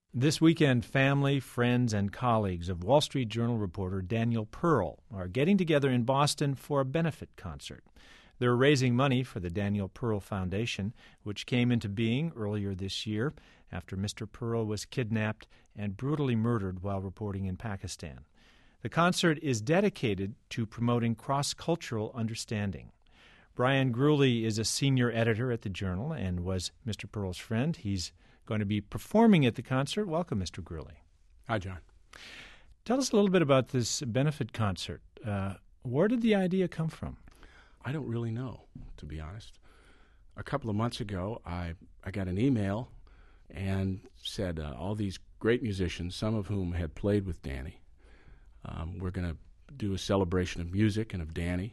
This weekend, family, friends, and colleagues of Wall Street Journal reporter Daniel Pearl are getting together in Boston for a benefit concert. They're raising money for the Daniel Pearl Foundation, which came into being earlier this year after Mr. Pearl was kidnapped and brutally murdered while reporting in Pakistan. The concert is dedicated to promoting cross-cultural understanding. Brian Grewley is a senior editor at the Journal and was Mr. Pearl's friend. He's going to be performing at the concert. Welcome, Mr. Grewley. Hi, John. Tell us a little bit about this benefit concert. Where did the idea come from? I don't really know, to be honest. A couple of months ago, I got an email and said all these great musicians, some of whom had played with Danny, we're going to do a celebration of music and of Danny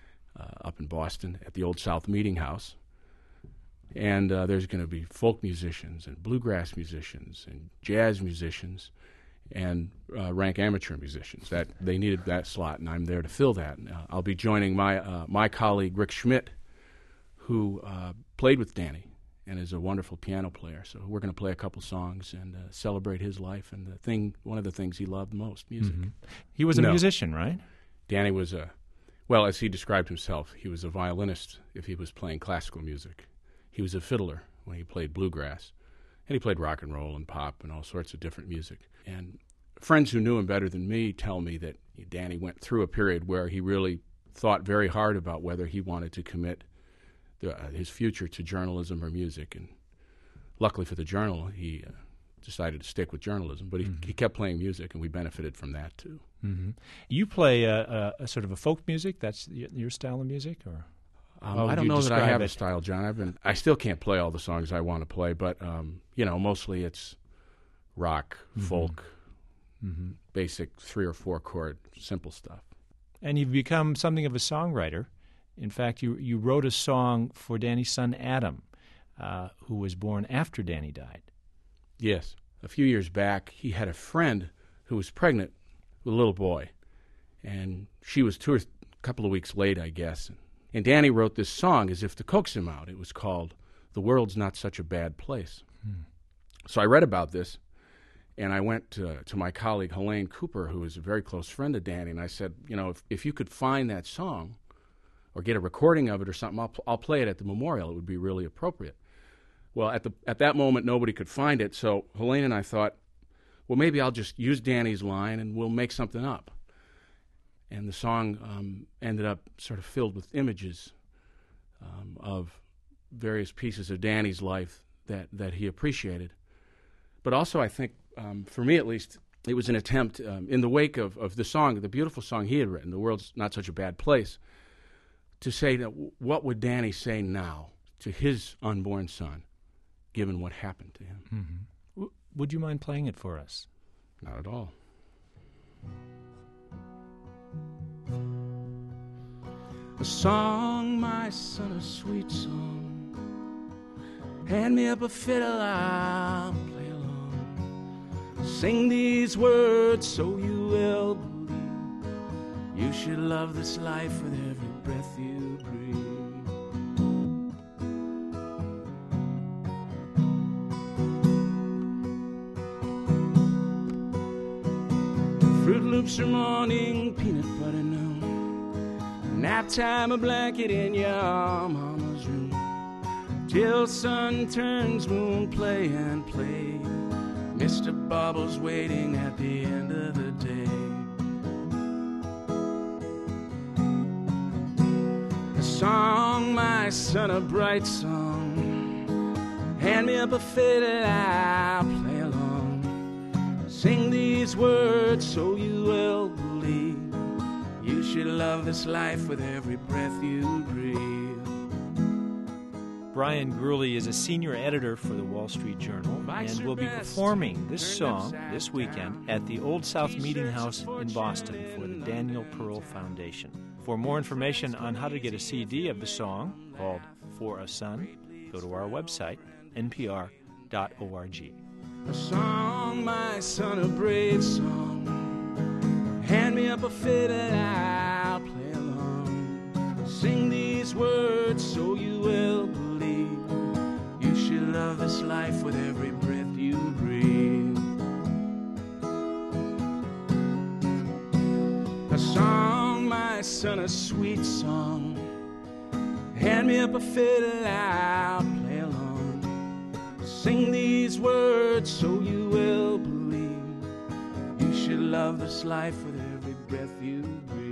up in Boston at the Old South Meeting House. And there's going to be folk musicians and bluegrass musicians and jazz musicians and rank amateur musicians. That they needed that slot, and I'm there to fill that. I'll be joining my colleague Rick Schmidt, who played with Danny and is a wonderful piano player. So we're going to play a couple songs and celebrate his life and one of the things he loved most, music. Mm-hmm. He was a musician, right? Danny was well, as he described himself, he was a violinist if he was playing classical music. He was a fiddler when he played bluegrass, and he played rock and roll and pop and all sorts of different music. And friends who knew him better than me tell me that Danny went through a period where he really thought very hard about whether he wanted to commit his future to journalism or music. And luckily for the Journal, he decided to stick with journalism, but he kept playing music, and we benefited from that too. Mm-hmm. You play a sort of a folk music? That's your style of music, or? I don't know that I have a style, John. I still can't play all the songs I want to play, but mostly it's rock, folk, basic 3 or 4 chord, simple stuff. And you've become something of a songwriter. In fact, you wrote a song for Danny's son Adam, who was born after Danny died. Yes. A few years back, he had a friend who was pregnant with a little boy, and she was a couple of weeks late, I guess. And Danny wrote this song as if to coax him out. It was called "The World's Not Such a Bad Place." So I read about this, and I went to my colleague Helene Cooper, who is a very close friend of Danny, and I said, if you could find that song or get a recording of it or something, I'll play it at the memorial. It would be really appropriate. Well, at that moment, nobody could find it, so Helene and I thought, well, maybe I'll just use Danny's line and we'll make something up. And the song ended up sort of filled with images of various pieces of Danny's life that he appreciated. But also, I think, for me at least, it was an attempt in the wake of the song, the beautiful song he had written, "The World's Not Such a Bad Place," to say that what would Danny say now to his unborn son, given what happened to him. Mm-hmm. Would you mind playing it for us? Not at all. A song, my son, a sweet song. Hand me up a fiddle, I'll play along. Sing these words so you will believe. You should love this life with every breath you breathe. Fruit Loops are morning, peanut butter noon. Nap time, a blanket in your mama's room. Till sun turns, moon play and play. Mr. Bubble's waiting at the end of the day. A song, my son, a bright song. Hand me up a fiddle, I'll play along. Sing these words so you will believe. You should love this life with every breath you breathe. Brian Grewley is a senior editor for the Wall Street Journal and will be performing this song this weekend at the Old South Meeting House in Boston for the Daniel Pearl Foundation. For more information on how to get a CD of the song called "For a Son," go to our website, npr.org. A song, my son, a brave song. Hand me up a fiddle, I'll play along. Sing these words so you will believe. You should love this life with every breath you breathe. A song, my son, a sweet song. Hand me up a fiddle, I'll play along. Sing these words so you will believe. You should love this life with every breath you breathe.